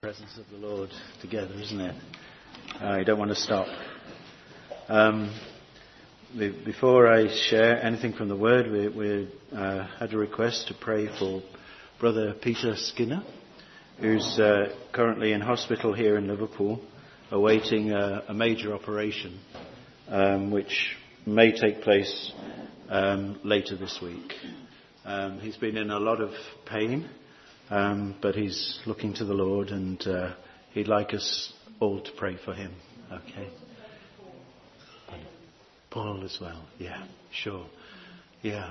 Presence of the Lord together, isn't it? You don't want to stop. Before I share anything from the Word, we had a request to pray for Brother Peter Skinner, who's currently in hospital here in Liverpool, awaiting a major operation, which may take place later this week. He's been in a lot of pain. But he's looking to the Lord, and he'd like us all to pray for him. Okay. Paul as well. Yeah, sure. Yeah.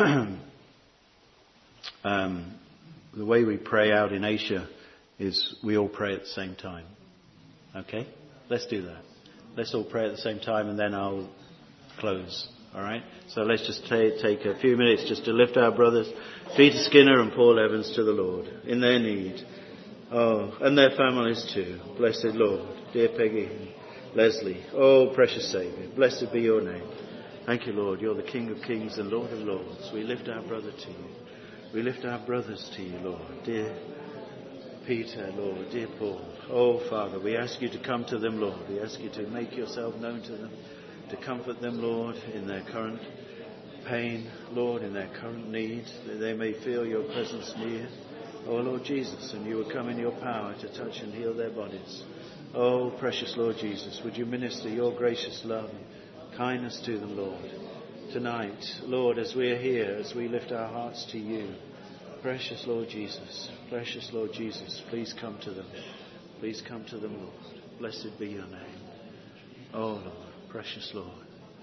The way we pray out in Asia is we all pray at the same time. Okay? Let's do that. Let's all pray at the same time, and then I'll close. All right? So let's just take a few minutes just to lift our brothers Peter Skinner and Paul Evans to the Lord in their need. Oh, and their families too. Blessed Lord, dear Peggy and Leslie. Oh, precious Saviour, blessed be your name. Thank you, Lord. You're the King of Kings and Lord of Lords. We lift our brother to you. We lift our brothers to you, Lord. Dear Peter, Lord, dear Paul. Oh, Father, we ask you to come to them, Lord. We ask you to make yourself known to them, to comfort them, Lord, in their current pain, Lord, in their current needs, that they may feel your presence near. Oh, Lord Jesus, and you will come in your power to touch and heal their bodies. Oh, precious Lord Jesus, would you minister your gracious love and kindness to them, Lord, tonight, Lord, as we are here, as we lift our hearts to you. Precious Lord Jesus, please come to them. Please come to them, Lord. Blessed be your name. Oh, Lord, precious Lord.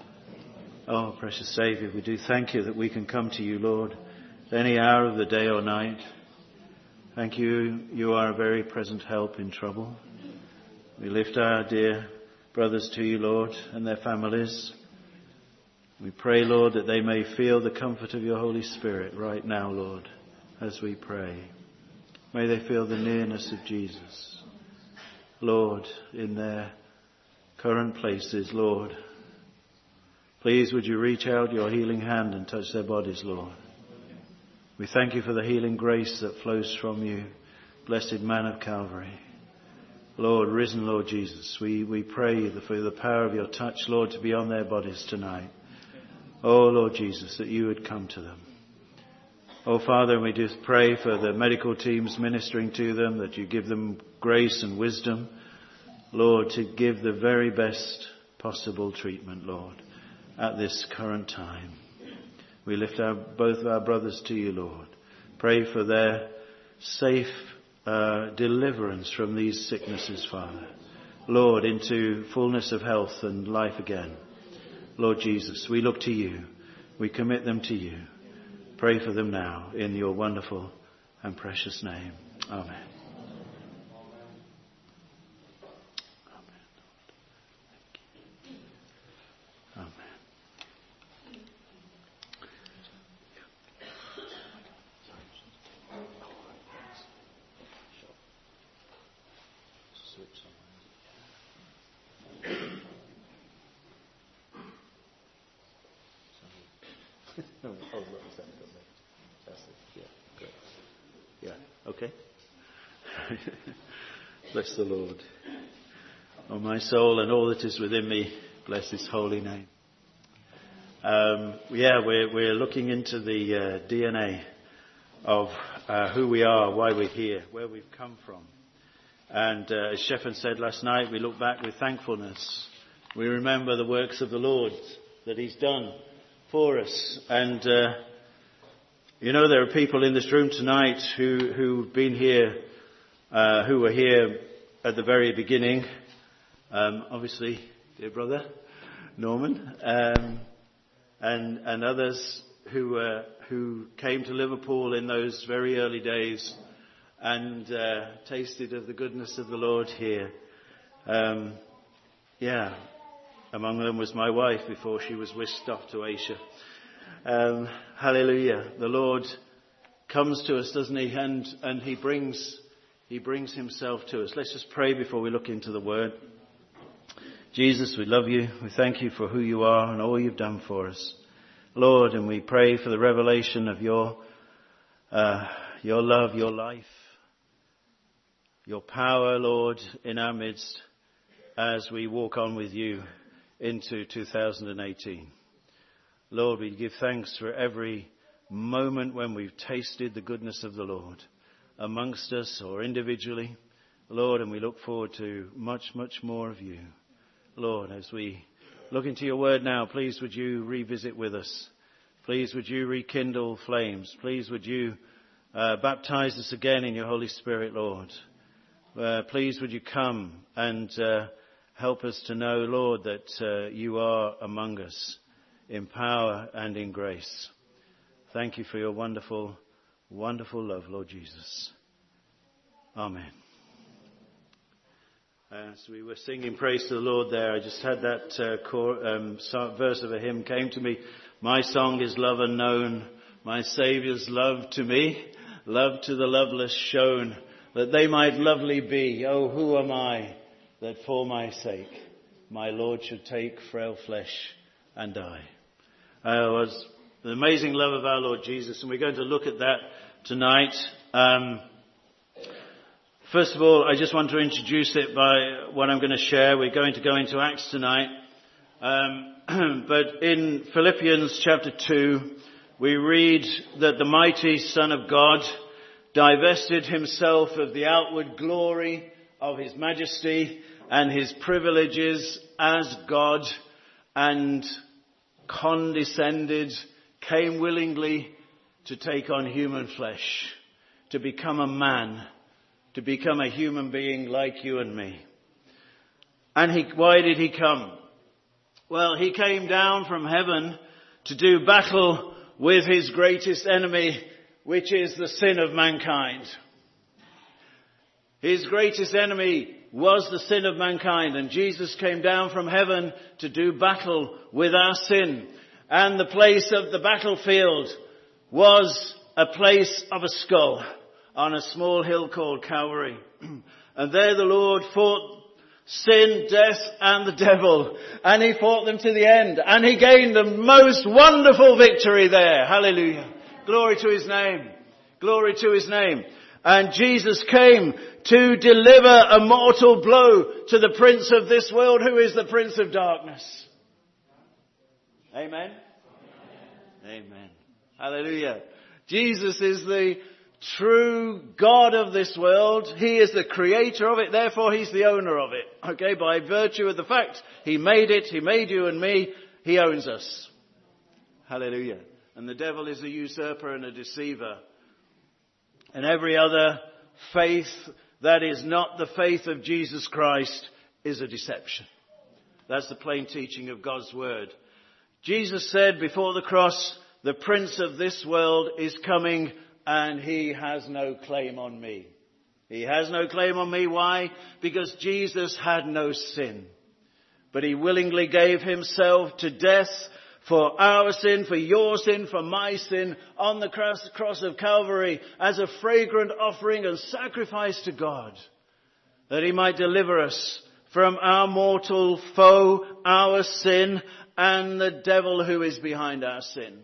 Oh, precious Saviour, we do thank you that we can come to you, Lord, any hour of the day or night. Thank you, you are a very present help in trouble. We lift our dear brothers to you, Lord, and their families. We pray, Lord, that they may feel the comfort of your Holy Spirit right now, Lord, as we pray. May they feel the nearness of Jesus. Lord, in their current places, Lord, please would you reach out your healing hand and touch their bodies, Lord. We thank you for the healing grace that flows from you, blessed man of Calvary. Lord, risen Lord Jesus, we pray for the power of your touch, Lord, to be on their bodies tonight. Oh, Lord Jesus, that you would come to them. Oh, Father, we just pray for the medical teams ministering to them, that you give them grace and wisdom, Lord, to give the very best possible treatment, Lord, at this current time. We lift both our brothers to you, Lord. Pray for their safe deliverance from these sicknesses, Father. Lord, into fullness of health and life again. Lord Jesus, we look to you. We commit them to you. Pray for them now in your wonderful and precious name. Amen. Okay. Bless the Lord. Oh, my soul and all that is within me, bless his holy name. We're looking into the DNA of who we are, why we're here, where we've come from. And as Stefan said last night, we look back with thankfulness. We remember the works of the Lord that he's done for us. And there are people in this room tonight who've been here, who were here at the very beginning. Obviously, dear brother Norman, and others who came to Liverpool in those very early days and tasted of the goodness of the Lord here. Among them was my wife before she was whisked off to Asia. Hallelujah. The Lord comes to us, doesn't he? And he brings himself to us. Let's just pray before we look into the word. Jesus, we love you. We thank you for who you are and all you've done for us, Lord. And we pray for the revelation of your love, your life, your power, Lord, in our midst as we walk on with you into 2018. Lord, we give thanks for every moment when we've tasted the goodness of the Lord amongst us or individually, Lord, and we look forward to much, much more of you. Lord, as we look into your word now, please would you revisit with us. Please would you rekindle flames. Please would you baptize us again in your Holy Spirit, Lord. Please would you come and help us to know, Lord, that you are among us in power and in grace. Thank you for your wonderful, wonderful love, Lord Jesus. Amen. As we were singing praise to the Lord there, I just had that verse of a hymn came to me. My song is love unknown, my Saviour's love to me, love to the loveless shown, that they might lovely be. Oh, who am I that for my sake my Lord should take frail flesh and die? It was the amazing love of our Lord Jesus, and we're going to look at that tonight. First of all, I just want to introduce it by what I'm going to share. We're going to go into Acts tonight. But in Philippians chapter 2, we read that the mighty Son of God divested himself of the outward glory of his majesty and his privileges as God and condescended, came willingly to take on human flesh, to become a man, to become a human being like you and me. And why did he come? Well, he came down from heaven to do battle with his greatest enemy, which is the sin of mankind. His greatest enemy was the sin of mankind, and Jesus came down from heaven to do battle with our sin. And the place of the battlefield was a place of a skull on a small hill called Calvary. And there the Lord fought sin, death, and the devil. And he fought them to the end. And he gained the most wonderful victory there. Hallelujah. Glory to his name. Glory to his name. And Jesus came to deliver a mortal blow to the prince of this world, who is the prince of darkness. Amen? Amen. Hallelujah. Jesus is the true God of this world. He is the creator of it. Therefore, he's the owner of it. Okay, by virtue of the fact he made it, he made you and me, he owns us. Hallelujah. And the devil is a usurper and a deceiver. And every other faith that is not the faith of Jesus Christ is a deception. That's the plain teaching of God's word. Jesus said before the cross, the prince of this world is coming, and he has no claim on me. He has no claim on me. Why? Because Jesus had no sin. But he willingly gave himself to death for our sin, for your sin, for my sin, on the cross of Calvary as a fragrant offering and sacrifice to God, that he might deliver us from our mortal foe, our sin, and the devil who is behind our sin.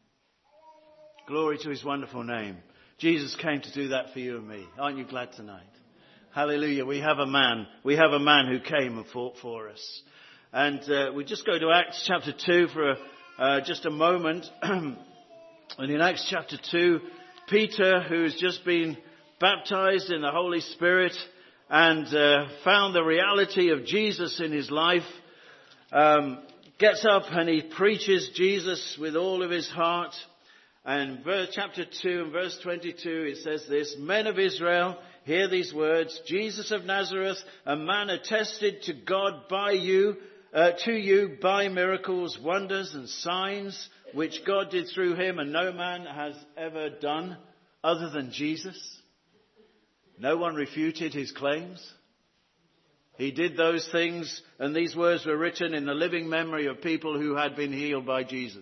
Glory to his wonderful name. Jesus came to do that for you and me. Aren't you glad tonight? Hallelujah. We have a man who came and fought for us. And we just go to Acts chapter 2 for just a moment. And in Acts chapter 2, Peter, who's just been baptized in the Holy Spirit and found the reality of Jesus in his life, gets up and he preaches Jesus with all of his heart. And chapter 2 and verse 22, it says this: Men of Israel, hear these words. Jesus of Nazareth, a man attested to God by you, to you by miracles, wonders and signs, which God did through him, and no man has ever done other than Jesus. No one refuted his claims. He did those things, and these words were written in the living memory of people who had been healed by Jesus.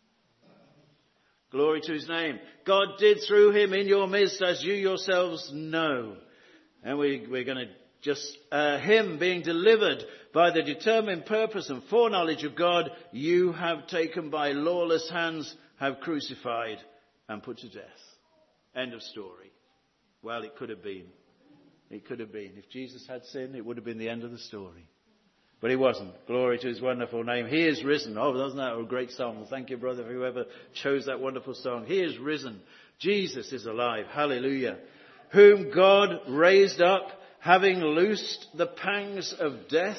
Glory to his name. God did through him in your midst, as you yourselves know. And we're going to just, him being delivered by the determined purpose and foreknowledge of God, you have taken by lawless hands, have crucified and put to death. End of story. Well, it could have been. It could have been. If Jesus had sinned, it would have been the end of the story. But he wasn't. Glory to his wonderful name. He is risen. Oh, wasn't that a great song? Thank you, brother, whoever chose that wonderful song. He is risen. Jesus is alive. Hallelujah. Whom God raised up, having loosed the pangs of death,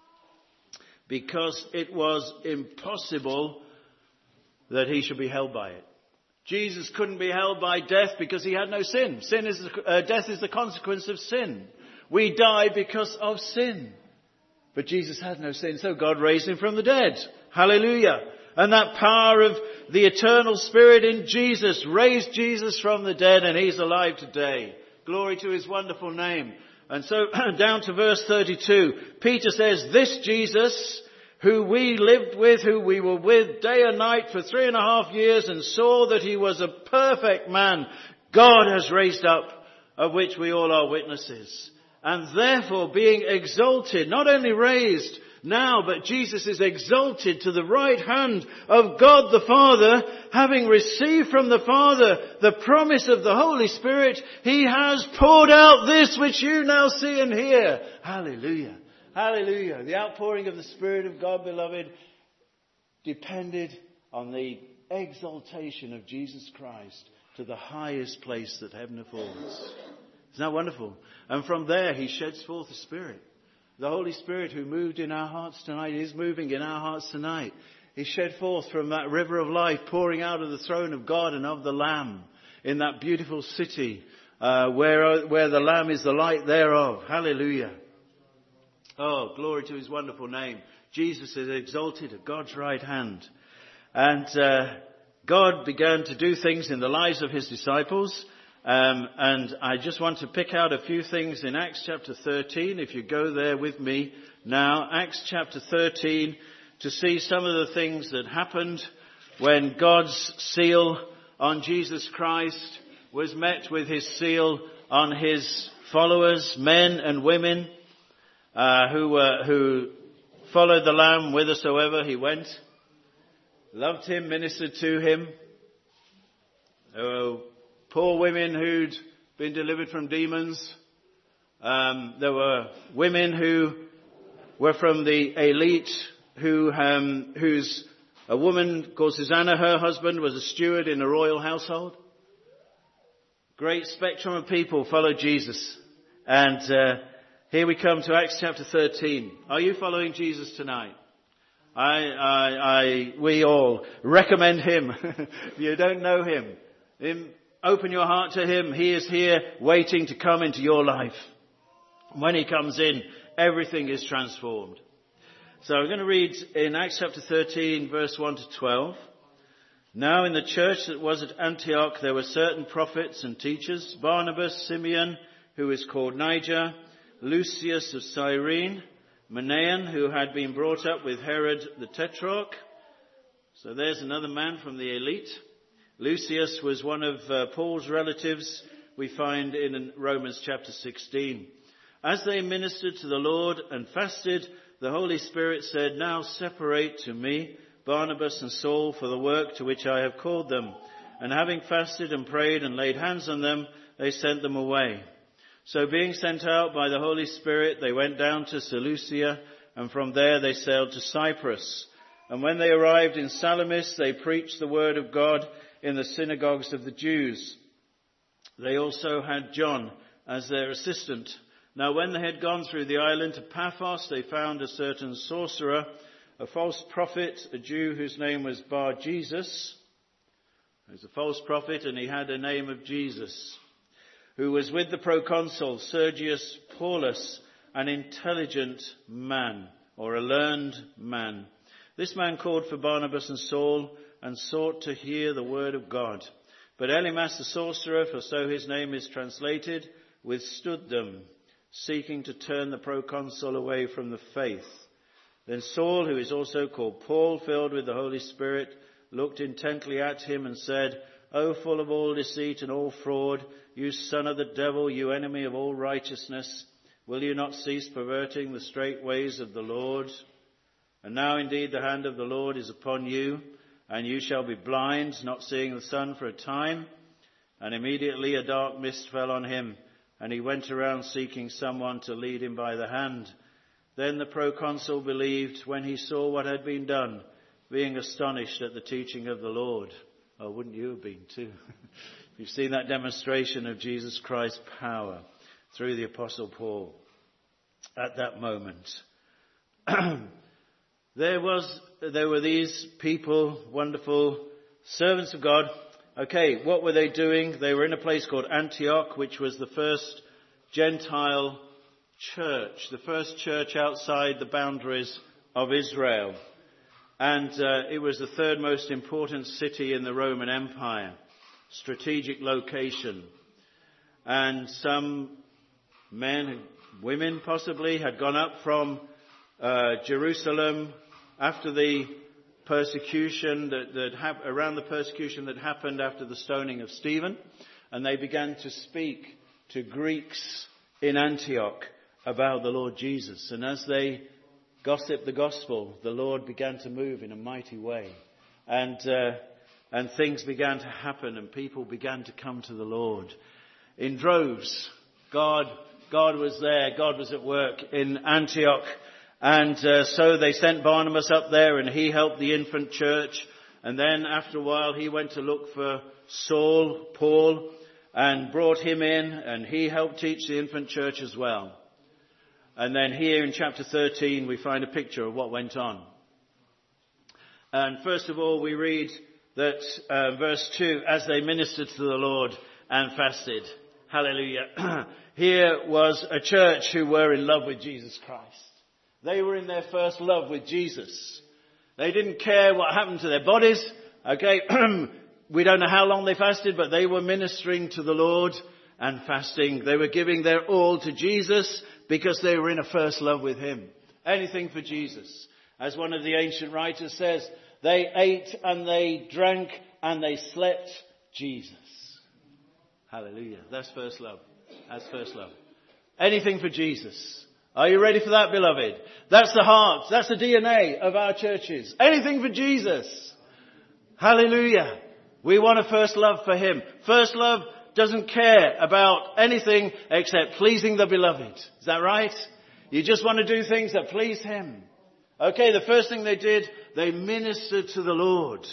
because it was impossible that he should be held by it. Jesus couldn't be held by death because he had no sin. Death is the consequence of sin. We die because of sin. But Jesus had no sin, so God raised him from the dead. Hallelujah. And that power of the eternal Spirit in Jesus raised Jesus from the dead, and he's alive today. Glory to his wonderful name. And so down to verse 32, Peter says, this Jesus, who we lived with, who we were with day and night for 3.5 years, and saw that he was a perfect man, God has raised up, of which we all are witnesses. And therefore being exalted, not only raised now, but Jesus is exalted to the right hand of God the Father, having received from the Father the promise of the Holy Spirit, he has poured out this which you now see and hear. Hallelujah. Hallelujah. The outpouring of the Spirit of God, beloved, depended on the exaltation of Jesus Christ to the highest place that heaven affords. Isn't that wonderful? And from there he sheds forth the Spirit. The Holy Spirit who moved in our hearts tonight is moving in our hearts tonight. He shed forth from that river of life, pouring out of the throne of God and of the Lamb in that beautiful city where the Lamb is the light thereof. Hallelujah. Oh, glory to his wonderful name. Jesus is exalted at God's right hand. And God began to do things in the lives of his disciples. And I just want to pick out a few things in Acts chapter 13, if you go there with me now. Acts chapter 13, to see some of the things that happened when God's seal on Jesus Christ was met with his seal on his followers, men and women, who followed the Lamb whithersoever he went, loved him, ministered to him. Poor women who'd been delivered from demons. There were women who were from the elite, whose a woman called Susanna, her husband was a steward in a royal household. Great spectrum of people followed Jesus. And here we come to Acts chapter 13. Are you following Jesus tonight? We all recommend him. If you don't know him, open your heart to him. He is here waiting to come into your life. When he comes in, everything is transformed. So I'm going to read in Acts chapter 13, verse 1 to 12. Now in the church that was at Antioch, there were certain prophets and teachers, Barnabas, Simeon, who is called Niger, Lucius of Cyrene, Manaen, who had been brought up with Herod the Tetrarch. So there's another man from the elite. Lucius was one of Paul's relatives we find in Romans chapter 16. As they ministered to the Lord and fasted, the Holy Spirit said, now separate to me Barnabas and Saul for the work to which I have called them. And having fasted and prayed and laid hands on them, they sent them away. So being sent out by the Holy Spirit, they went down to Seleucia, and from there they sailed to Cyprus. And when they arrived in Salamis, they preached the word of God in the synagogues of the Jews. They also had John as their assistant. Now when they had gone through the island to Paphos, they found a certain sorcerer, a false prophet, a Jew whose name was Bar-Jesus. He was a false prophet, and he had a name of Jesus, who was with the proconsul Sergius Paulus, an intelligent man, or a learned man. This man called for Barnabas and Saul, and sought to hear the word of God. But Elymas the sorcerer, for so his name is translated, withstood them, seeking to turn the proconsul away from the faith. Then Saul, who is also called Paul, filled with the Holy Spirit, looked intently at him and said, O full of all deceit and all fraud, you son of the devil, you enemy of all righteousness, will you not cease perverting the straight ways of the Lord? And now indeed the hand of the Lord is upon you, and you shall be blind, not seeing the sun for a time. And immediately a dark mist fell on him, and he went around seeking someone to lead him by the hand. Then the proconsul believed when he saw what had been done, being astonished at the teaching of the Lord. Oh, wouldn't you have been too? You've seen that demonstration of Jesus Christ's power through the Apostle Paul at that moment. There were these people, wonderful servants of God. Okay, what were they doing? They were in a place called Antioch, which was the first Gentile church, the first church outside the boundaries of Israel. And it was the third most important city in the Roman Empire, strategic location. And some men, women possibly, had gone up from Jerusalem after the persecution around the persecution that happened after the stoning of Stephen, and they began to speak to Greeks in Antioch about the Lord Jesus. And as they gossiped the gospel, the Lord began to move in a mighty way, and things began to happen, and people began to come to the Lord in droves. God was there. God was at work in Antioch. And so they sent Barnabas up there, and he helped the infant church. And then after a while, he went to look for Paul, and brought him in, and he helped teach the infant church as well. And then here in chapter 13, we find a picture of what went on. And first of all, we read that verse 2, as they ministered to the Lord and fasted. Hallelujah. Here was a church who were in love with Jesus Christ. They were in their first love with Jesus. They didn't care what happened to their bodies. Okay, we don't know how long they fasted, but they were ministering to the Lord and fasting. They were giving their all to Jesus because they were in a first love with Him. Anything for Jesus. As one of the ancient writers says, they ate and they drank and they slept Jesus. Hallelujah. That's first love. That's first love. Anything for Jesus. Are you ready for that, beloved? That's the heart. That's the DNA of our churches. Anything for Jesus. Hallelujah. We want a first love for Him. First love doesn't care about anything except pleasing the beloved. Is that right? You just want to do things that please Him. Okay, the first thing they did, they ministered to the Lord.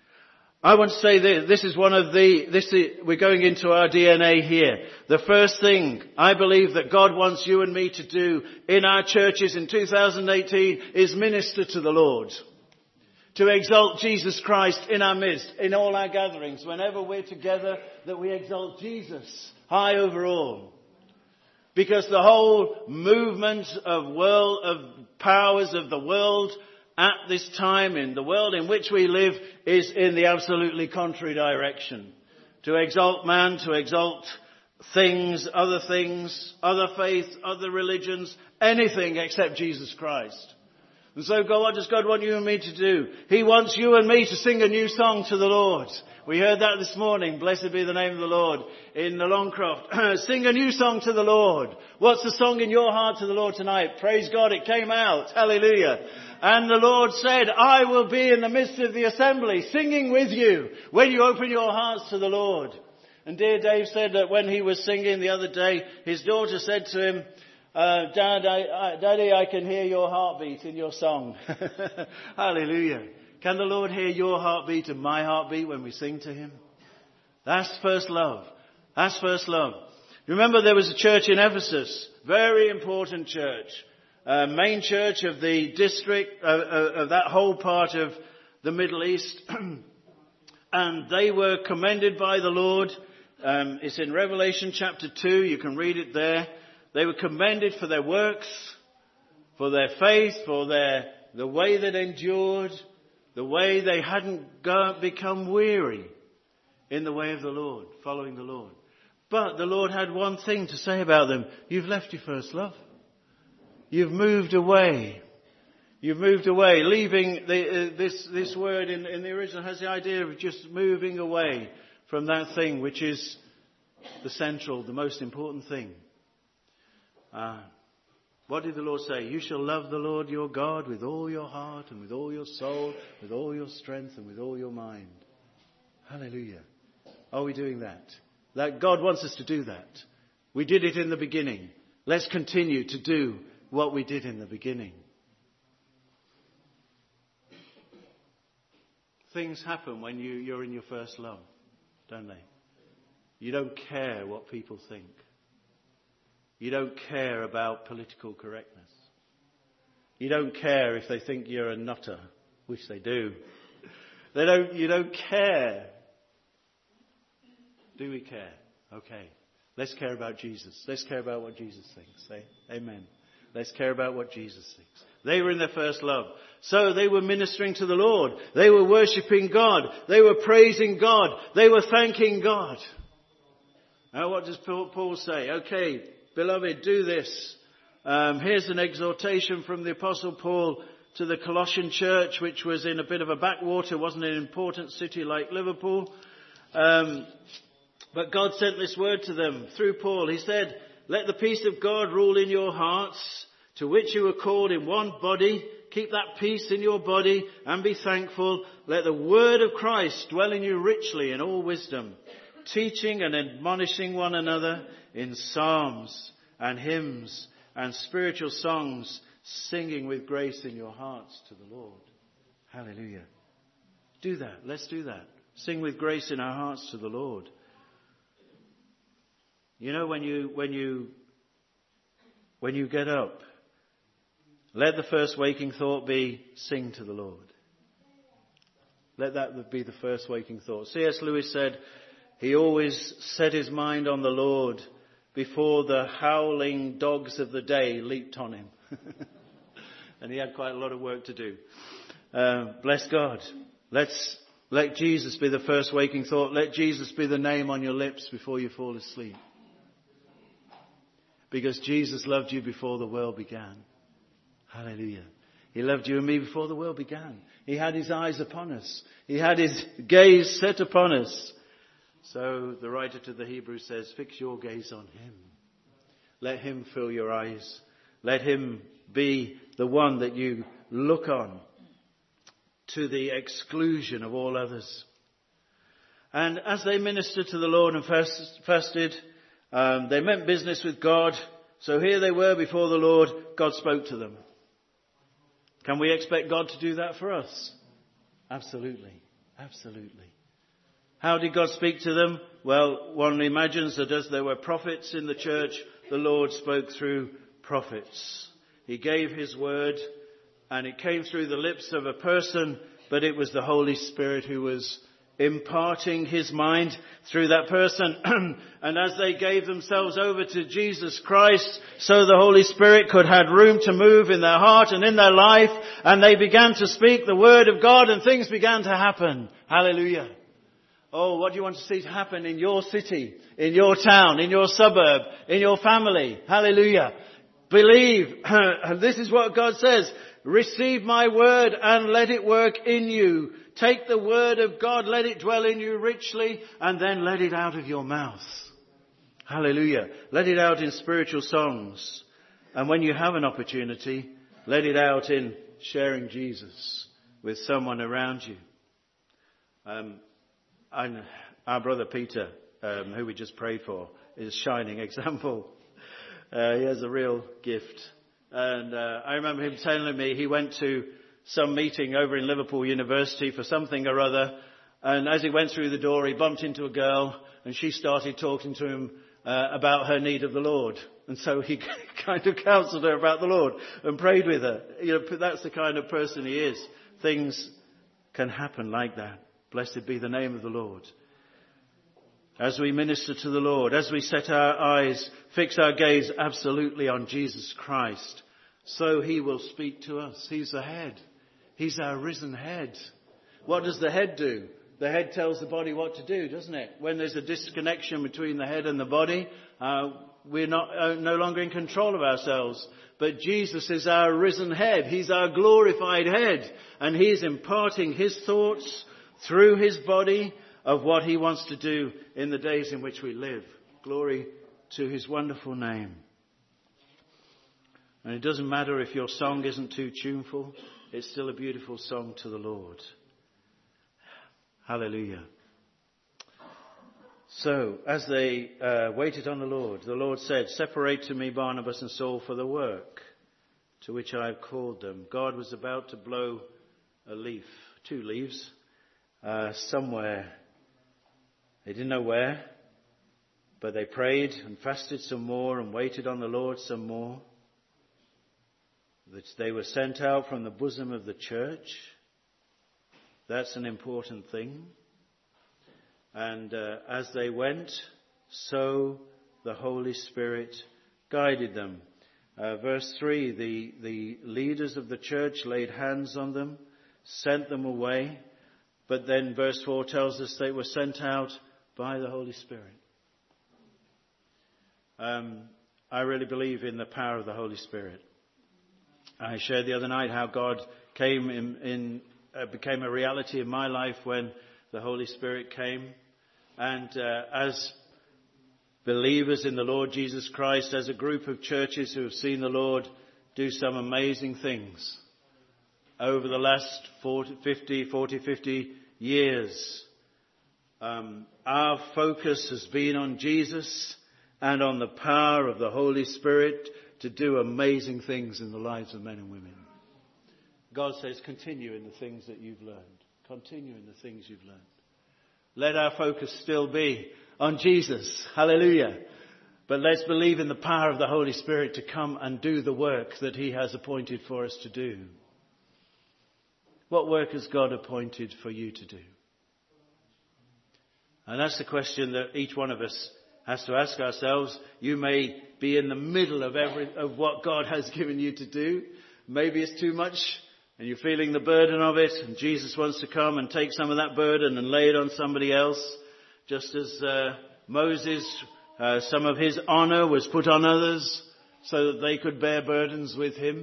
I want to say this is we're going into our DNA here. The first thing I believe that God wants you and me to do in our churches in 2018 is minister to the Lord. To exalt Jesus Christ in our midst, in all our gatherings. Whenever we're together, that we exalt Jesus high over all. Because the whole movement of powers of the world at this time, in the world in which we live, is in the absolutely contrary direction. To exalt man, to exalt things, other faiths, other religions, anything except Jesus Christ. And so what does God want you and me to do? He wants you and me to sing a new song to the Lord. We heard that this morning. Blessed be the name of the Lord in the Longcroft. Sing a new song to the Lord. What's the song in your heart to the Lord tonight? Praise God, it came out. Hallelujah. And the Lord said, I will be in the midst of the assembly, singing with you when you open your hearts to the Lord. And dear Dave said that when he was singing the other day, his daughter said to him, Daddy, I can hear your heartbeat in your song. Hallelujah. Can the Lord hear your heartbeat and my heartbeat when we sing to Him? That's first love. That's first love. Remember, there was a church in Ephesus, very important church, main church of the district, of that whole part of the Middle East. And they were commended by the Lord. It's in Revelation chapter 2. You can read it there. They were commended for their works, for their faith, for the way that endured, the way they hadn't become weary in the way of the Lord, following the Lord. But the Lord had one thing to say about them. You've left your first love. You've moved away. You've moved away. Leaving this word in the original has the idea of just moving away from that thing which is the most important thing. What did the Lord say? You shall love the Lord your God with all your heart and with all your soul, with all your strength and with all your mind. Hallelujah. Are we doing that? That God wants us to do that. We did it in the beginning. Let's continue to do what we did in the beginning. Things happen when you're in your first love, don't they? You don't care what people think. You don't care about political correctness. You don't care if they think you're a nutter, which they do. You don't care. Do we care? Okay. Let's care about Jesus. Let's care about what Jesus thinks. Say amen. Let's care about what Jesus thinks. They were in their first love. So they were ministering to the Lord. They were worshipping God. They were praising God. They were thanking God. Now what does Paul say? Okay, beloved, do this. Here's an exhortation from the Apostle Paul to the Colossian church, which was in a bit of a backwater, wasn't an important city like Liverpool. But God sent this word to them through Paul. He said, let the peace of God rule in your hearts, to which you were called in one body. Keep that peace in your body and be thankful. Let the word of Christ dwell in you richly in all wisdom, teaching and admonishing one another in psalms and hymns and spiritual songs, singing with grace in your hearts to the Lord. Hallelujah. Do that. Let's do that. Sing with grace in our hearts to the Lord. You know, when you get up, let the first waking thought be, sing to the Lord. Let that be the first waking thought. C.S. Lewis said, he always set his mind on the Lord before the howling dogs of the day leaped on him. And he had quite a lot of work to do. Bless God. Let Jesus be the first waking thought. Let Jesus be the name on your lips before you fall asleep. Because Jesus loved you before the world began. Hallelujah. He loved you and me before the world began. He had his eyes upon us. He had his gaze set upon us. So the writer to the Hebrews says, fix your gaze on him. Let him fill your eyes. Let him be the one that you look on, to the exclusion of all others. And as they ministered to the Lord and fasted, they meant business with God. So here they were before the Lord. God spoke to them. Can we expect God to do that for us? Absolutely. Absolutely. How did God speak to them? Well, one imagines that as there were prophets in the church, the Lord spoke through prophets. He gave his word and it came through the lips of a person, but it was the Holy Spirit who was imparting his mind through that person. And as they gave themselves over to Jesus Christ, so the Holy Spirit could have room to move in their heart and in their life, and they began to speak the word of God and things began to happen. Hallelujah. Oh, what do you want to see happen in your city, in your town, in your suburb, in your family? Hallelujah. Believe. This is what God says. Receive my word and let it work in you. Take the word of God, let it dwell in you richly, and then let it out of your mouth. Hallelujah. Let it out in spiritual songs. And when you have an opportunity, let it out in sharing Jesus with someone around you. Our brother Peter, who we just prayed for, is a shining example. He has a real gift. And I remember him telling me he went to some meeting over in Liverpool University for something or other. And as he went through the door, he bumped into a girl and she started talking to him about her need of the Lord. And so he kind of counseled her about the Lord and prayed with her. You know, that's the kind of person he is. Things can happen like that. Blessed be the name of the Lord. As we minister to the Lord, as we set our eyes, fix our gaze absolutely on Jesus Christ, so he will speak to us. He's the head. He's our risen head. What does the head do? The head tells the body what to do, doesn't it? When there's a disconnection between the head and the body, we're no longer in control of ourselves. But Jesus is our risen head. He's our glorified head. And he's imparting his thoughts through his body of what he wants to do in the days in which we live. Glory to his wonderful name. And it doesn't matter if your song isn't too tuneful. It's still a beautiful song to the Lord. Hallelujah. So, as they waited on the Lord said, "Separate to me Barnabas and Saul for the work to which I have called them." God was about to blow a leaf, 2 leaves, somewhere. They didn't know where, but they prayed and fasted some more and waited on the Lord some more. That they were sent out from the bosom of the church. That's an important thing. And as they went, so the Holy Spirit guided them. Verse 3, the leaders of the church laid hands on them, sent them away. But then verse 4 tells us they were sent out by the Holy Spirit. I really believe in the power of the Holy Spirit. I shared the other night how God came became a reality in my life when the Holy Spirit came. And as believers in the Lord Jesus Christ, as a group of churches who have seen the Lord do some amazing things over the last 40-50 years, our focus has been on Jesus and on the power of the Holy Spirit to do amazing things in the lives of men and women. God says, continue in the things that you've learned. Continue in the things you've learned. Let our focus still be on Jesus. Hallelujah. But let's believe in the power of the Holy Spirit to come and do the work that He has appointed for us to do. What work has God appointed for you to do? And that's the question that each one of us has to ask ourselves. You may be in the middle of what God has given you to do. Maybe it's too much and you're feeling the burden of it, and Jesus wants to come and take some of that burden and lay it on somebody else. Just as Moses, some of his honor was put on others so that they could bear burdens with him.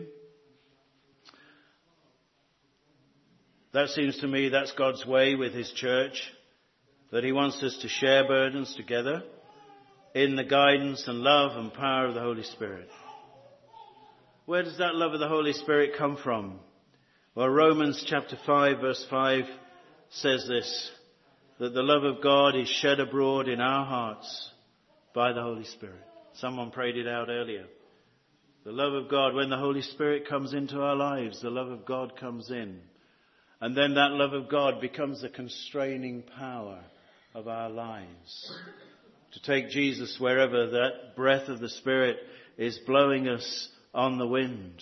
That seems to me that's God's way with His church, that He wants us to share burdens together in the guidance and love and power of the Holy Spirit. Where does that love of the Holy Spirit come from? Well, Romans chapter 5 verse 5 says this, that the love of God is shed abroad in our hearts by the Holy Spirit. Someone prayed it out earlier. The love of God, when the Holy Spirit comes into our lives, the love of God comes in. And then that love of God becomes the constraining power of our lives. To take Jesus wherever that breath of the Spirit is blowing us on the wind.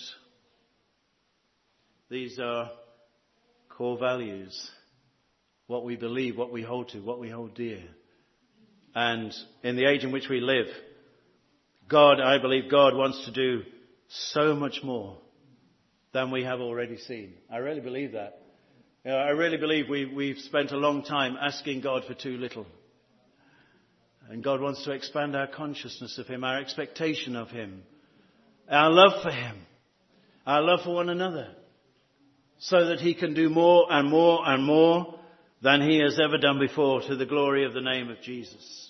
These are core values. What we believe, what we hold to, what we hold dear. And in the age in which we live, I believe God wants to do so much more than we have already seen. I really believe that. I really believe we've spent a long time asking God for too little. And God wants to expand our consciousness of Him, our expectation of Him, our love for Him, our love for one another, so that He can do more and more and more than He has ever done before to the glory of the name of Jesus.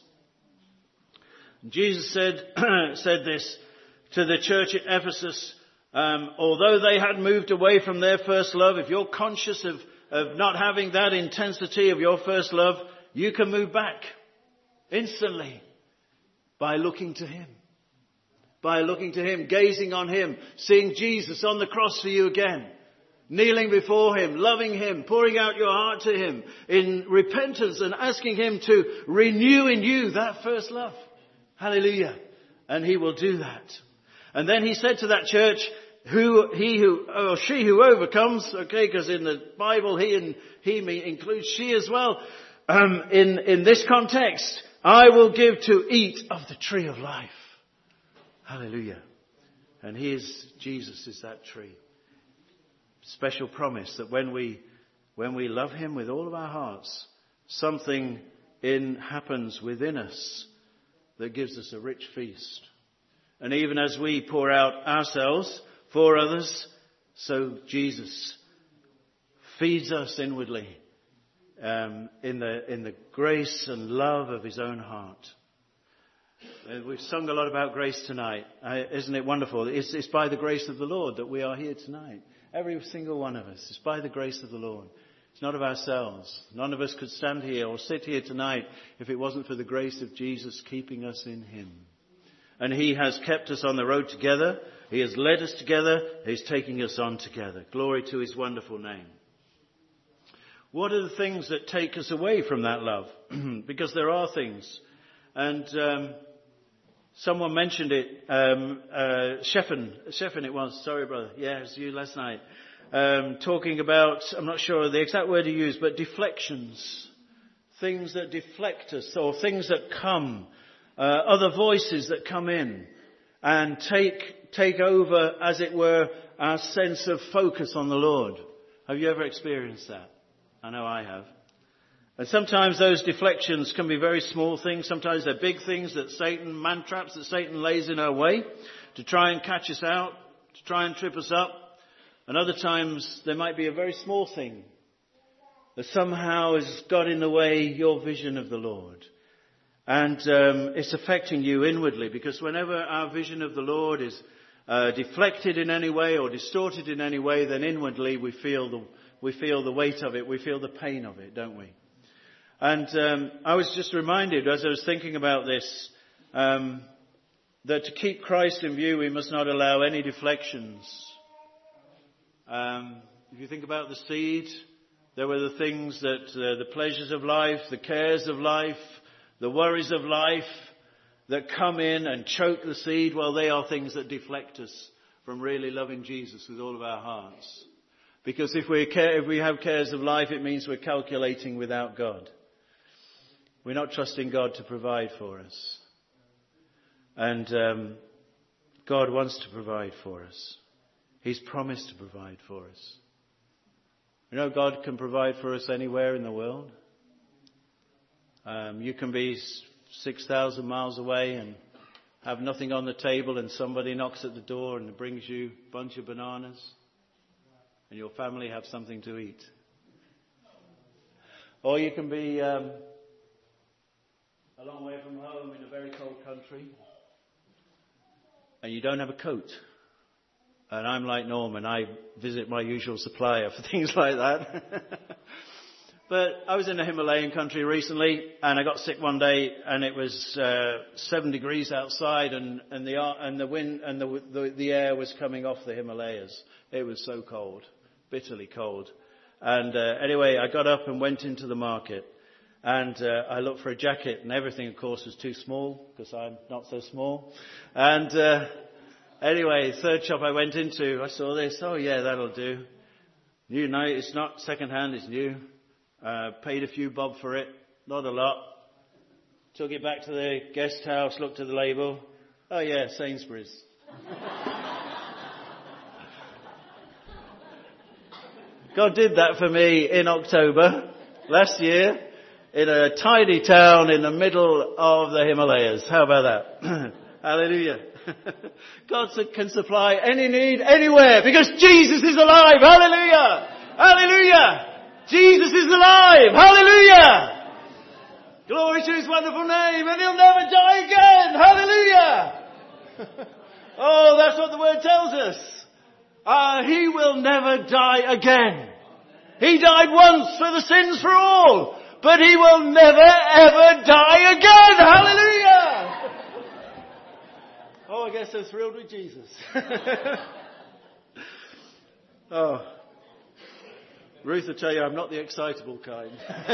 Jesus said this to the church at Ephesus, although they had moved away from their first love, if you're conscious of not having that intensity of your first love, you can move back instantly by looking to Him. By looking to Him, gazing on Him, seeing Jesus on the cross for you again. Kneeling before Him, loving Him, pouring out your heart to Him in repentance and asking Him to renew in you that first love. Hallelujah. And He will do that. And then He said to that church, she who overcomes, okay, because in the Bible he includes she as well. In this context, I will give to eat of the tree of life. Hallelujah. And Jesus is that tree. Special promise that when we love Him with all of our hearts, something happens within us that gives us a rich feast. And even as we pour out ourselves for others, so Jesus feeds us inwardly in the grace and love of His own heart. We've sung a lot about grace tonight. Isn't it wonderful? It's by the grace of the Lord that we are here tonight. Every single one of us. It's by the grace of the Lord. It's not of ourselves. None of us could stand here or sit here tonight if it wasn't for the grace of Jesus keeping us in him. And he has kept us on the road together. He has led us together. He's taking us on together. Glory to his wonderful name. What are the things that take us away from that love? Because there are things. And someone mentioned it. Sheffen it was. Sorry, brother. Yeah, it was you last night. Talking about, I'm not sure the exact word he used, but deflections. Things that deflect us, or things that come. Other voices that come in and take over, as it were, our sense of focus on the Lord. Have you ever experienced that? I know I have. And sometimes those deflections can be very small things. Sometimes they're big things man traps that Satan lays in our way to try and catch us out, to try and trip us up. And other times there might be a very small thing that somehow has got in the way your vision of the Lord. And it's affecting you inwardly, because whenever our vision of the Lord is deflected in any way or distorted in any way, then inwardly we feel the weight of it, we feel the pain of it, don't we? And I was just reminded as I was thinking about this that to keep Christ in view, we must not allow any deflections. If you think about the seed, there were the things that the pleasures of life, the cares of life, the worries of life that come in and choke the seed. Well, they are things that deflect us from really loving Jesus with all of our hearts. Because if we have cares of life, it means we're calculating without God. We're not trusting God to provide for us. And God wants to provide for us. He's promised to provide for us. You know, God can provide for us anywhere in the world. You can be 6,000 miles away and have nothing on the table, and somebody knocks at the door and brings you a bunch of bananas, and your family have something to eat. Or you can be a long way from home in a very cold country, and you don't have a coat. And I'm like Norman, I visit my usual supplier for things like that. But I was in the Himalayan country recently, and I got sick one day, and it was 7 degrees outside, and the wind and the air was coming off the Himalayas. It was so cold, bitterly cold. And anyway, I got up and went into the market, and I looked for a jacket, and everything, of course, was too small, because I'm not so small. And anyway, third shop I went into, I saw this. Oh yeah, that'll do. New, no, it's not second hand, it's new. Paid a few bob for it, not a lot. Took it back to the guest house, looked at the label. Oh yeah, Sainsbury's. God did that for me in October last year in a tiny town in the middle of the Himalayas. How about that? Hallelujah. God can supply any need anywhere because Jesus is alive. Hallelujah. Hallelujah. Jesus is alive. Hallelujah. Glory to his wonderful name, and he'll never die again. Hallelujah. Oh, that's what the word tells us. He will never die again. He died once for the sins for all, but he will never ever die again. Hallelujah. Oh, I guess they're thrilled with Jesus. Oh. Ruth will tell you I'm not the excitable kind.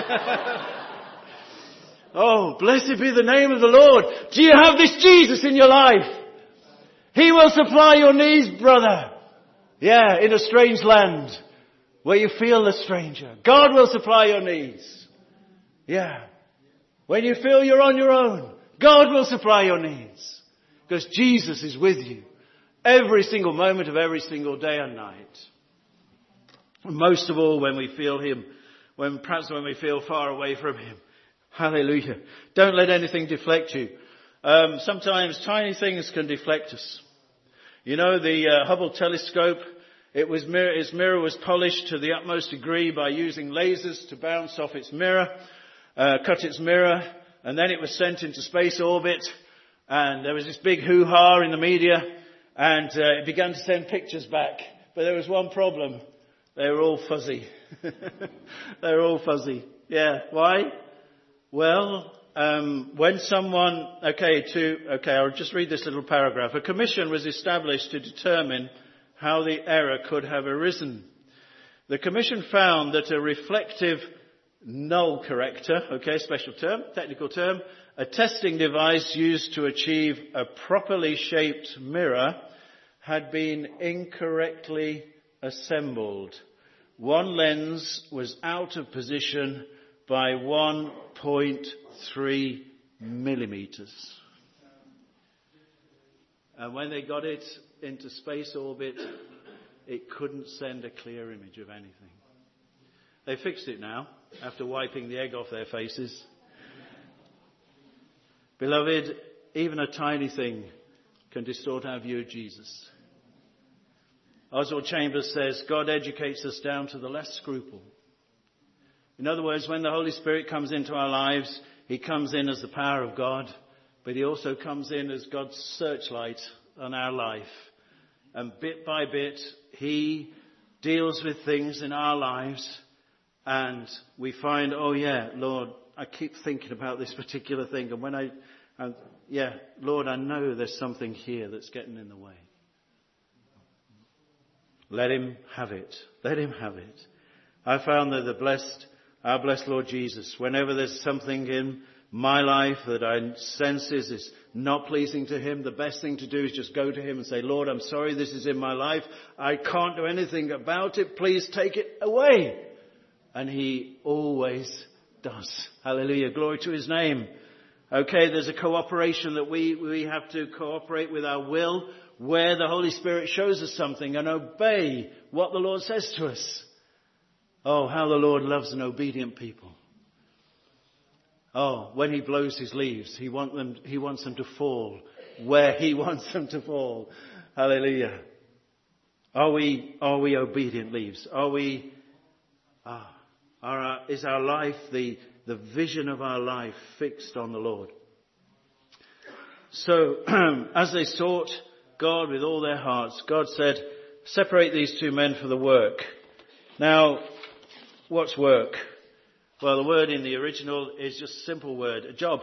Oh, blessed be the name of the Lord. Do you have this Jesus in your life? He will supply your needs, brother. Yeah, in a strange land where you feel the stranger. God will supply your needs. Yeah. When you feel you're on your own, God will supply your needs. Because Jesus is with you every single moment of every single day and night. Most of all when we feel him, when we feel far away from him. Hallelujah. Don't let anything deflect you. Sometimes tiny things can deflect us. You know, the Hubble telescope, its mirror was polished to the utmost degree by using lasers to bounce off its mirror, cut its mirror, and then it was sent into space orbit, and there was this big hoo-ha in the media, and it began to send pictures back. But there was one problem. They were all fuzzy. They were all fuzzy. Yeah. Why? Well, when someone, I'll just read this little paragraph. A commission was established to determine how the error could have arisen. The commission found that a reflective null corrector, special term, technical term, a testing device used to achieve a properly shaped mirror had been incorrectly assembled. One lens was out of position by 1.3 millimeters. And when they got it into space orbit, it couldn't send a clear image of anything. They fixed it now, after wiping the egg off their faces. Beloved, even a tiny thing can distort our view of Jesus. Oswald Chambers says, God educates us down to the less scruple. In other words, when the Holy Spirit comes into our lives, he comes in as the power of God, but he also comes in as God's searchlight on our life. And bit by bit, he deals with things in our lives, and we find, oh yeah, Lord, I keep thinking about this particular thing, and Lord, I know there's something here that's getting in the way. Let him have it. Let him have it. I found that our blessed Lord Jesus, whenever there's something in my life that I sense is not pleasing to him, the best thing to do is just go to him and say, Lord, I'm sorry this is in my life. I can't do anything about it. Please take it away. And he always does. Hallelujah. Glory to his name. There's a cooperation that we have to cooperate with our will, where the Holy Spirit shows us something and obey what the Lord says to us. Oh, how the Lord loves an obedient people. Oh, when he blows his leaves, he wants them to fall where he wants them to fall. Hallelujah. Are we obedient leaves? Is our life, the vision of our life fixed on the Lord? So, as they sought God with all their hearts, God said, separate these two men for the work. Now, what's work? Well, the word in the original is just a simple word, a job.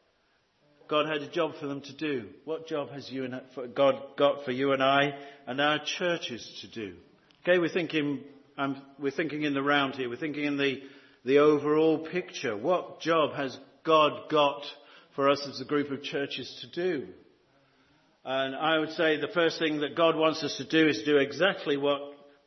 God had a job for them to do. What job has God got for you and I and our churches to do? We're thinking in the round here. We're thinking in the overall picture. What job has God got for us as a group of churches to do? And I would say the first thing that God wants us to do is do exactly what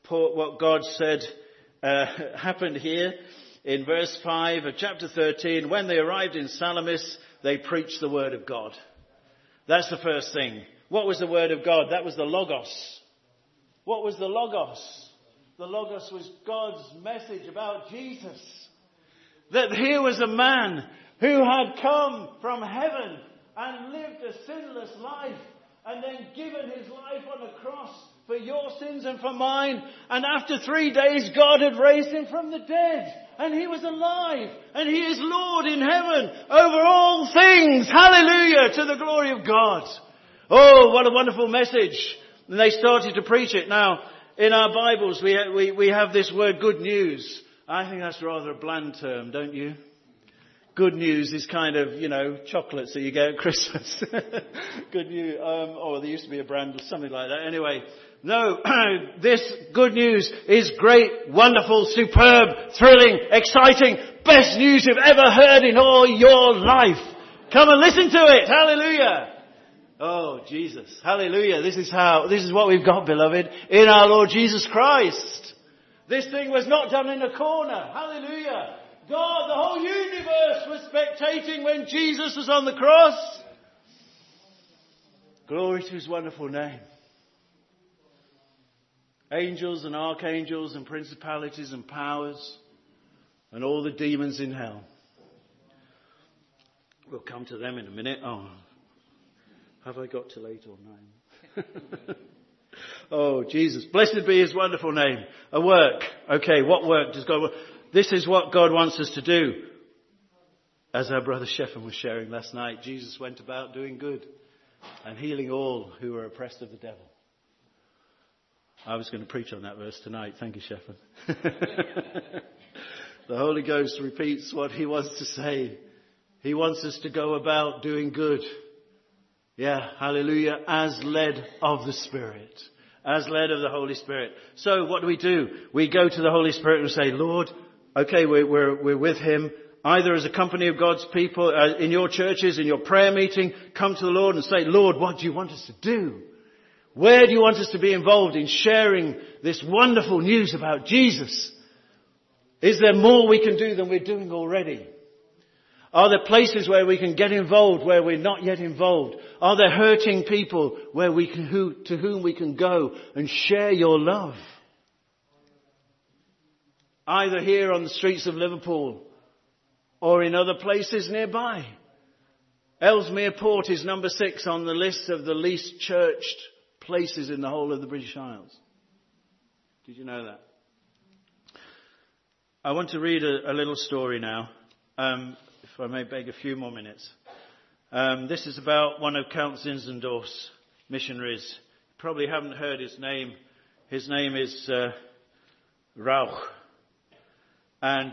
God said happened here in verse 5 of chapter 13. When they arrived in Salamis, they preached the word of God. That's the first thing. What was the word of God? That was the Logos. What was the Logos? The Logos was God's message about Jesus. That here was a man who had come from heaven and lived a sinless life and then given his life on the cross for your sins and for mine. And after 3 days, God had raised him from the dead. And he was alive. And he is Lord in heaven over all things. Hallelujah, to the glory of God. Oh, what a wonderful message. And they started to preach it. Now, in our Bibles, we have this word good news. I think that's rather a bland term, don't you? Good news is kind of, chocolates that you get at Christmas. Good news. There used to be a brand or something like that. Anyway, no, this good news is great, wonderful, superb, thrilling, exciting, best news you've ever heard in all your life. Come and listen to it. Hallelujah. Oh, Jesus. Hallelujah. This is what we've got, beloved, in our Lord Jesus Christ. This thing was not done in a corner. Hallelujah. God, the whole universe was spectating when Jesus was on the cross. Glory to his wonderful name. Angels and archangels and principalities and powers and all the demons in hell. We'll come to them in a minute. Oh, have I got till 8 or 9? Oh, Jesus. Blessed be his wonderful name. A work. Okay, what work does God want? This is what God wants us to do. As our brother Shephan was sharing last night, Jesus went about doing good and healing all who were oppressed of the devil. I was going to preach on that verse tonight. Thank you, Shepard. The Holy Ghost repeats what he wants to say. He wants us to go about doing good. Yeah, hallelujah, as led of the Spirit. As led of the Holy Spirit. So what do? We go to the Holy Spirit and say, Lord, okay, we're with him. Either as a company of God's people, in your churches, in your prayer meeting, come to the Lord and say, Lord, what do you want us to do? Where do you want us to be involved in sharing this wonderful news about Jesus? Is there more we can do than we're doing already? Are there places where we can get involved where we're not yet involved? Are there hurting people to whom we can go and share your love? Either here on the streets of Liverpool or in other places nearby. Ellesmere Port is number 6 on the list of the least churched places in the whole of the British Isles. Did you know that? I want to read a little story now, if I may beg a few more minutes. This is about one of Count Zinzendorf's missionaries. You probably haven't heard his name. His name is Rauch. And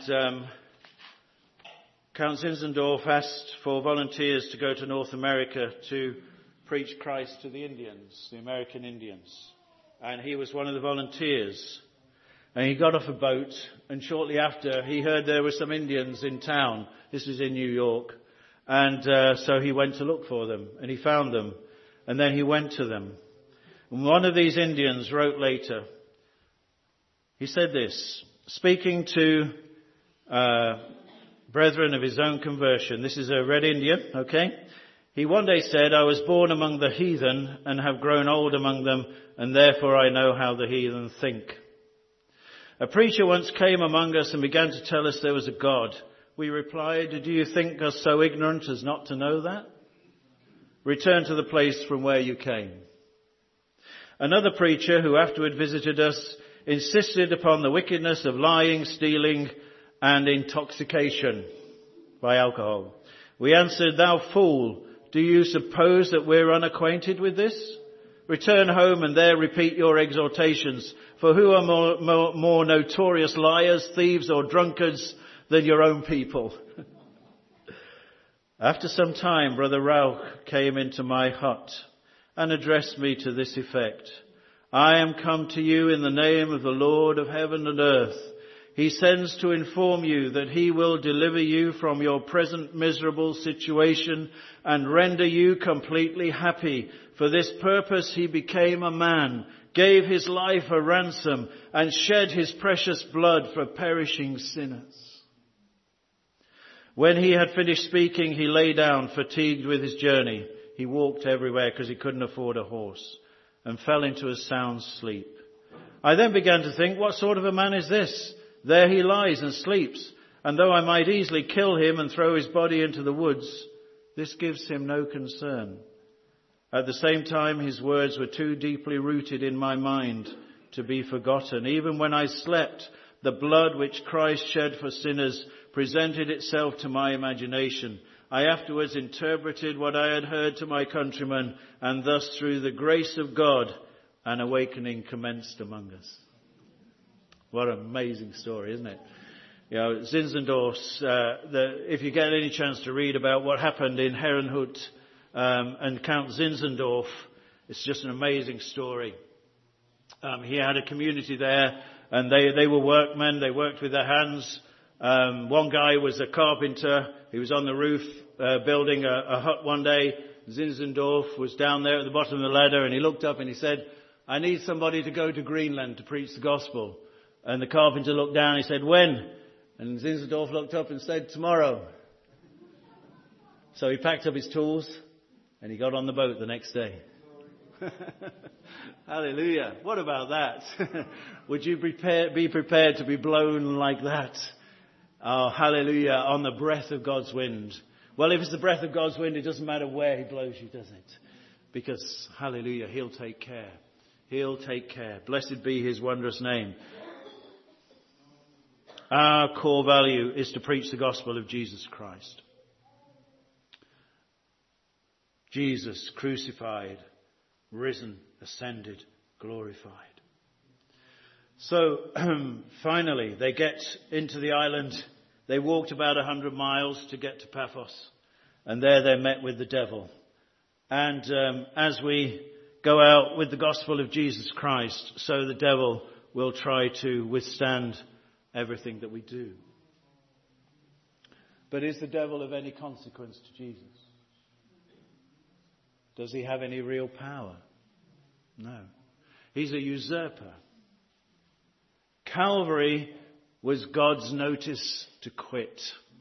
Count Zinzendorf asked for volunteers to go to North America to preach Christ to the Indians, the American Indians. And he was one of the volunteers. And he got off a boat, and shortly after, he heard there were some Indians in town. This is in New York. And so he went to look for them, and he found them. And then he went to them. And one of these Indians wrote later, he said this, speaking to brethren of his own conversion. This is a Red Indian, okay? He one day said, I was born among the heathen and have grown old among them, and therefore I know how the heathen think. A preacher once came among us and began to tell us there was a God. We replied, do you think us so ignorant as not to know that? Return to the place from where you came. Another preacher who afterward visited us insisted upon the wickedness of lying, stealing, and intoxication by alcohol. We answered, thou fool, do you suppose that we're unacquainted with this? Return home and there repeat your exhortations. For who are more notorious liars, thieves or drunkards than your own people? After some time, Brother Rauch came into my hut and addressed me to this effect. I am come to you in the name of the Lord of heaven and earth. He sends to inform you that he will deliver you from your present miserable situation and render you completely happy. For this purpose he became a man, gave his life a ransom, and shed his precious blood for perishing sinners. When he had finished speaking, he lay down, fatigued with his journey. He walked everywhere because he couldn't afford a horse, and fell into a sound sleep. I then began to think, what sort of a man is this? There he lies and sleeps, and though I might easily kill him and throw his body into the woods, this gives him no concern. At the same time, his words were too deeply rooted in my mind to be forgotten. Even when I slept, the blood which Christ shed for sinners presented itself to my imagination. I afterwards interpreted what I had heard to my countrymen, and thus through the grace of God, an awakening commenced among us. What an amazing story, isn't it? You know, Zinzendorf's, if you get any chance to read about what happened in Herrnhut, and Count Zinzendorf, it's just an amazing story. He had a community there, and they were workmen. They worked with their hands. One guy was a carpenter. He was on the roof building a hut one day. Zinzendorf was down there at the bottom of the ladder, and he looked up and he said, I need somebody to go to Greenland to preach the gospel. And the carpenter looked down and he said, when? And Zinzendorf looked up and said, tomorrow. So he packed up his tools and he got on the boat the next day. Hallelujah. What about that? Would you be prepared to be blown like that? Oh, hallelujah, on the breath of God's wind. Well, if it's the breath of God's wind, it doesn't matter where he blows you, does it? Because, hallelujah, he'll take care. He'll take care. Blessed be his wondrous name. Our core value is to preach the gospel of Jesus Christ. Jesus crucified, risen, ascended, glorified. So finally they get into the island. They walked about 100 miles to get to Paphos. And there they met with the devil. And as we go out with the gospel of Jesus Christ, so the devil will try to withstand everything that we do. But is the devil of any consequence to Jesus? Does he have any real power? No. He's a usurper. Calvary was God's notice to quit.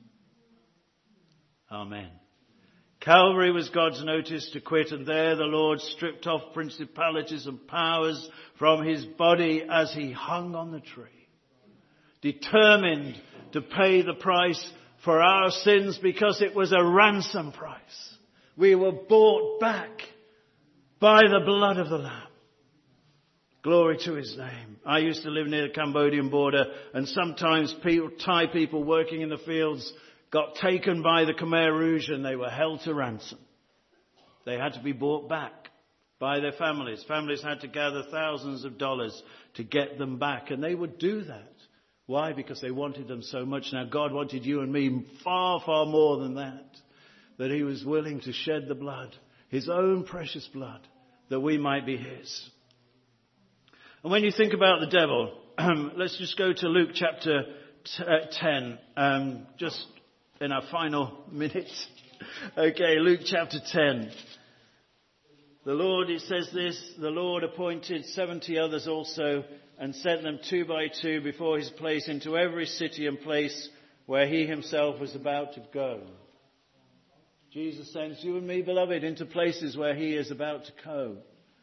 Amen. Calvary was God's notice to quit, and there the Lord stripped off principalities and powers from his body as he hung on the tree, determined to pay the price for our sins because it was a ransom price. We were bought back by the blood of the Lamb. Glory to his name. I used to live near the Cambodian border, and sometimes Thai people working in the fields got taken by the Khmer Rouge and they were held to ransom. They had to be bought back by their families. Families had to gather thousands of dollars to get them back, and they would do that. Why? Because they wanted them so much. Now God wanted you and me far, far more than that he was willing to shed the blood, his own precious blood, that we might be his. And when you think about the devil, let's just go to Luke chapter 10, just in our final minutes. Okay, Luke chapter 10. The Lord, it says this, the Lord appointed 70 others also and sent them 2 by 2 before his place into every city and place where he himself was about to go. Jesus sends you and me, beloved, into places where he is about to go.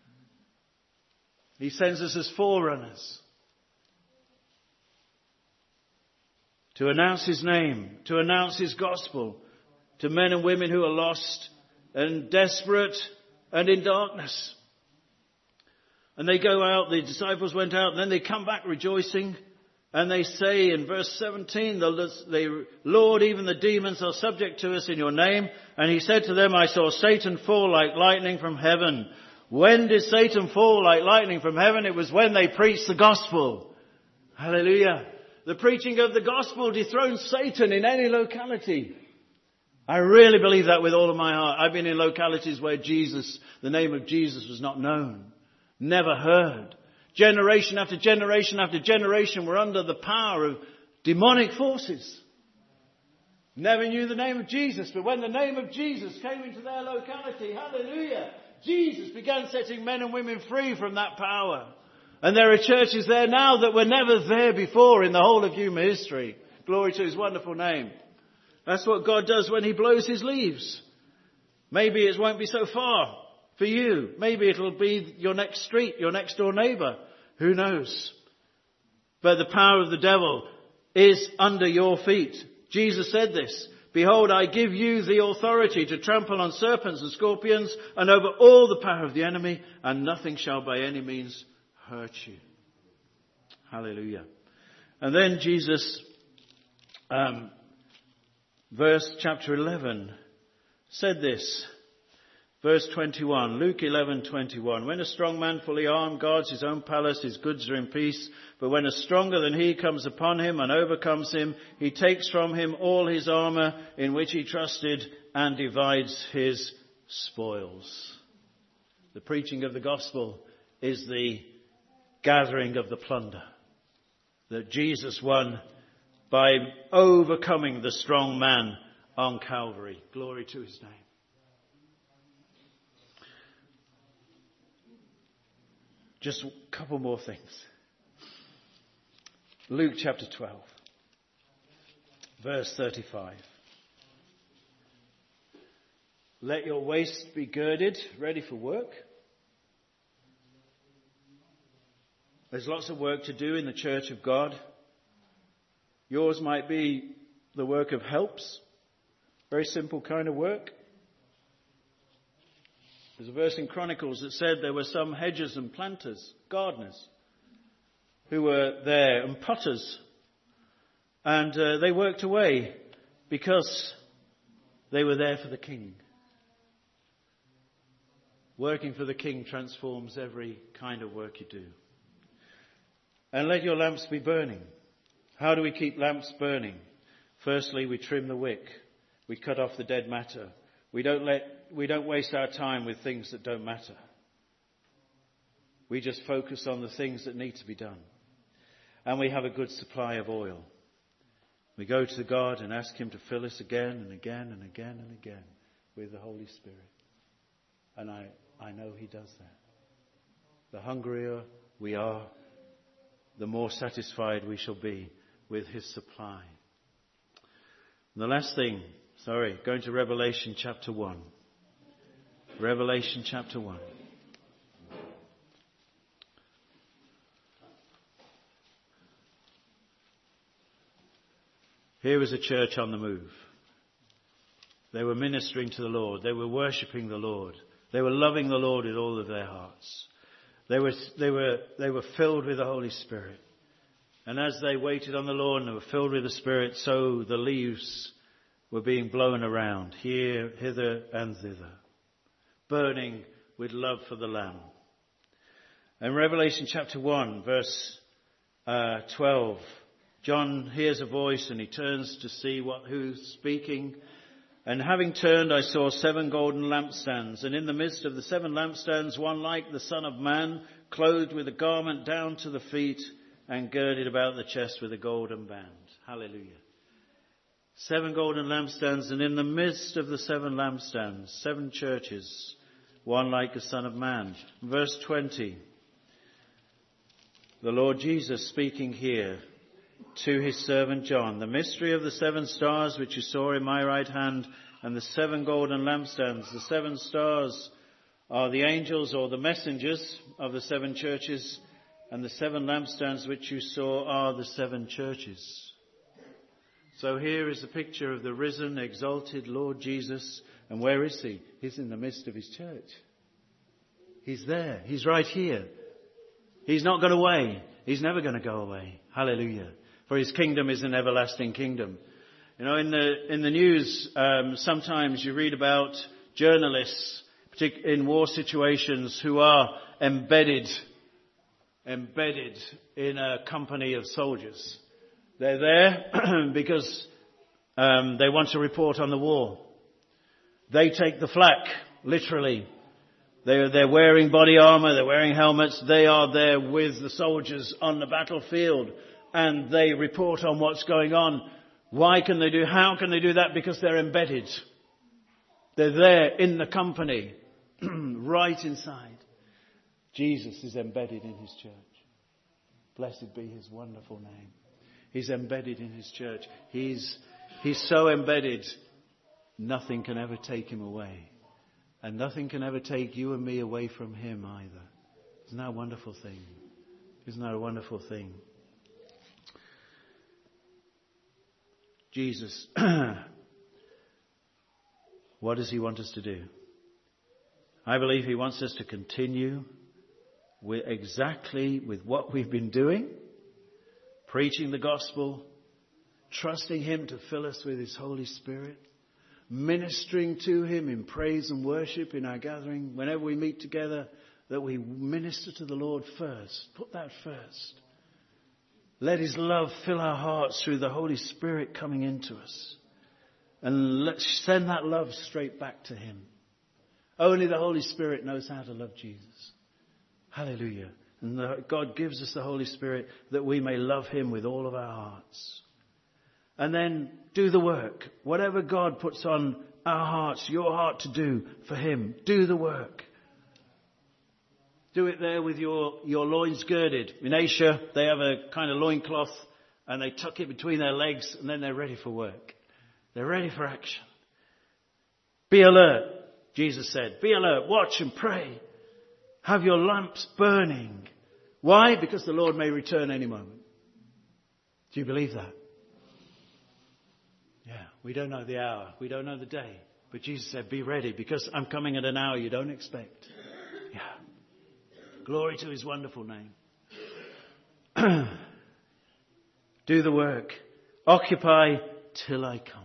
He sends us as forerunners to announce his name, to announce his gospel to men and women who are lost and desperate and in darkness. And they go out, the disciples went out, and then they come back rejoicing. And they say in verse 17, Lord, even the demons are subject to us in your name. And he said to them, I saw Satan fall like lightning from heaven. When did Satan fall like lightning from heaven? It was when they preached the gospel. Hallelujah. The preaching of the gospel dethrones Satan in any locality. I really believe that with all of my heart. I've been in localities where the name of Jesus was not known, never heard. Generation after generation after generation were under the power of demonic forces. Never knew the name of Jesus, but when the name of Jesus came into their locality, hallelujah, Jesus began setting men and women free from that power. And there are churches there now that were never there before in the whole of human history. Glory to his wonderful name. That's what God does when he blows his leaves. Maybe it won't be so far for you. Maybe it'll be your next street, your next door neighbour. Who knows? But the power of the devil is under your feet. Jesus said this. Behold, I give you the authority to trample on serpents and scorpions and over all the power of the enemy, and nothing shall by any means hurt you. Hallelujah. And then Jesus, verse chapter 11, said this. Verse 21, Luke 11:21. When a strong man fully armed guards his own palace, his goods are in peace. But when a stronger than he comes upon him and overcomes him, he takes from him all his armour in which he trusted and divides his spoils. The preaching of the gospel is the gathering of the plunder that Jesus won by overcoming the strong man on Calvary. Glory to his name. Just a couple more things. Luke chapter 12, verse 35. Let your waist be girded, ready for work. There's lots of work to do in the church of God. Yours might be the work of helps. Very simple kind of work. There's a verse in Chronicles that said there were some hedgers and planters, gardeners, who were there, and potters. And they worked away because they were there for the king. Working for the king transforms every kind of work you do. And let your lamps be burning. How do we keep lamps burning? Firstly, we trim the wick. We cut off the dead matter. We don't waste our time with things that don't matter. We just focus on the things that need to be done. And we have a good supply of oil. We go to God and ask him to fill us again and again and again and again with the Holy Spirit. And I know he does that. The hungrier we are, the more satisfied we shall be with his supply. And the last thing, going to Revelation chapter 1. Revelation chapter 1. Here was a church on the move. They were ministering to the Lord. They were worshipping the Lord. They were loving the Lord with all of their hearts. They were filled with the Holy Spirit. And as they waited on the Lord and they were filled with the Spirit, so the leaves were being blown around, hither and thither, burning with love for the Lamb. In Revelation chapter 1, verse 12, John hears a voice and he turns to see who's speaking. And having turned, I saw 7 golden lampstands, and in the midst of the 7 lampstands, one like the Son of Man, clothed with a garment down to the feet, and girded about the chest with a golden band. Hallelujah. 7 golden lampstands, and in the midst of the 7 lampstands, 7 churches, one like the Son of Man. Verse 20. The Lord Jesus speaking here to his servant John. The mystery of the 7 stars which you saw in my right hand and the 7 golden lampstands. The 7 stars are the angels or the messengers of the 7 churches, and the 7 lampstands which you saw are the 7 churches. So here is a picture of the risen, exalted Lord Jesus. And where is he? He's in the midst of his church. He's there. He's right here. He's not gone away. He's never going to go away. Hallelujah. For his kingdom is an everlasting kingdom. You know, in the news, sometimes you read about journalists in war situations who are embedded in a company of soldiers. They're there because they want to report on the war. They take the flak, literally. They're wearing body armor, they're wearing helmets. They are there with the soldiers on the battlefield, and they report on what's going on. How can they do that? Because they're embedded. They're there in the company, right inside. Jesus is embedded in his church. Blessed be his wonderful name. He's embedded in his church. He's so embedded, nothing can ever take him away. And nothing can ever take you and me away from him either. Isn't that a wonderful thing? Isn't that a wonderful thing? Jesus, what does he want us to do? I believe he wants us to continue with what we've been doing, preaching the gospel, trusting him to fill us with his Holy Spirit, ministering to him in praise and worship in our gathering. Whenever we meet together, that we minister to the Lord first. Put that first. Let his love fill our hearts through the Holy Spirit coming into us. And let's send that love straight back to him. Only the Holy Spirit knows how to love Jesus. Hallelujah. And God gives us the Holy Spirit that we may love him with all of our hearts. And then do the work. Whatever God puts on our hearts, your heart to do for him, do the work. Do it there with your loins girded. In Asia, they have a kind of loincloth and they tuck it between their legs, and then they're ready for work. They're ready for action. Be alert, Jesus said. Be alert, watch and pray. Have your lamps burning. Why? Because the Lord may return any moment. Do you believe that? Yeah, we don't know the hour. We don't know the day. But Jesus said, be ready, because I'm coming at an hour you don't expect. Yeah. Glory to his wonderful name. Do the work. Occupy till I come.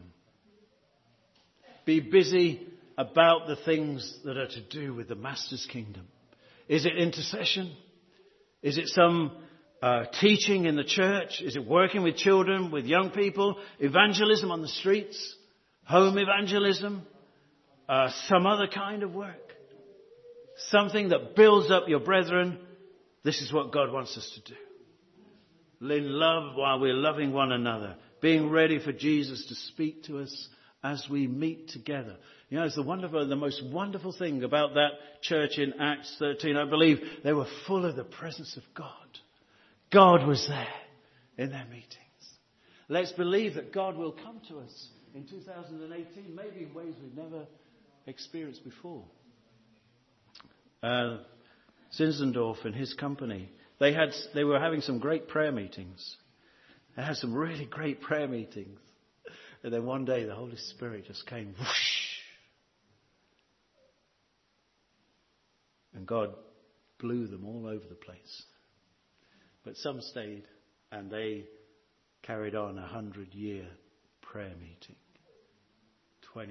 Be busy about the things that are to do with the Master's kingdom. Is it intercession? Is it some Teaching in the church? Is it working with children, with young people? Evangelism on the streets? Home evangelism? Some other kind of work? Something that builds up your brethren? This is what God wants us to do. In love while we're loving one another. Being ready for Jesus to speak to us as we meet together. You know, it's the most wonderful thing about that church in Acts 13. I believe they were full of the presence of God. God was there in their meetings. Let's believe that God will come to us in 2018, maybe in ways we've never experienced before. Zinzendorf and his company, they were having some great prayer meetings. They had some really great prayer meetings. And then one day the Holy Spirit just came, whoosh. And God blew them all over the place. But some stayed and they carried on 100-year prayer meeting, 24/7.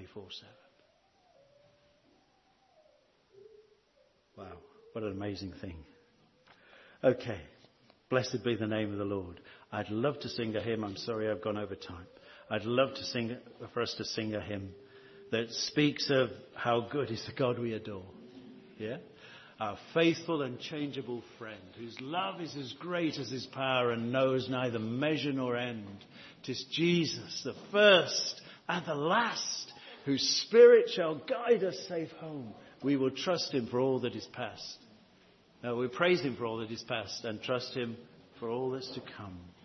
Wow, what an amazing thing. Okay, blessed be the name of the Lord. I'd love to sing a hymn. I'm sorry I've gone over time. I'd love for us to sing a hymn that speaks of how good is the God we adore. Yeah? Our faithful and changeable friend, whose love is as great as his power and knows neither measure nor end. 'Tis Jesus, the first and the last, whose spirit shall guide us safe home. We will trust him for all that is past. We praise him for all that is past and trust him for all that's to come.